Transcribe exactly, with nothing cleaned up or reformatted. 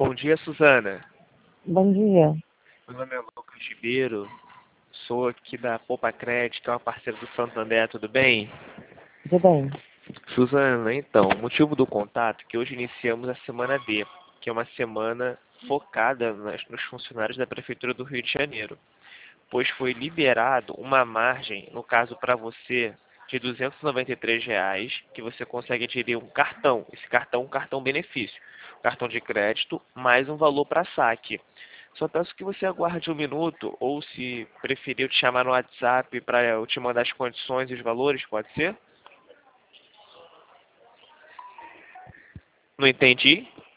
Bom dia, Suzana. Bom dia. Meu nome é Lucas Ribeiro, sou aqui da Poupa Crédito, que é uma parceira do Santander, tudo bem? Tudo bem? Suzana, então, o motivo do contato é que hoje iniciamos a Semana D, que é uma semana focada nas- nos funcionários da Prefeitura do Rio de Janeiro, pois foi liberado uma margem, no caso para você, de duzentos e noventa e três reais, que você consegue adquirir um cartão. Esse cartão é um cartão benefício, cartão de crédito, mais um valor para saque. Só peço que você aguarde um minuto, ou se preferir eu te chamar no WhatsApp para eu te mandar as condições e os valores, pode ser? Não entendi?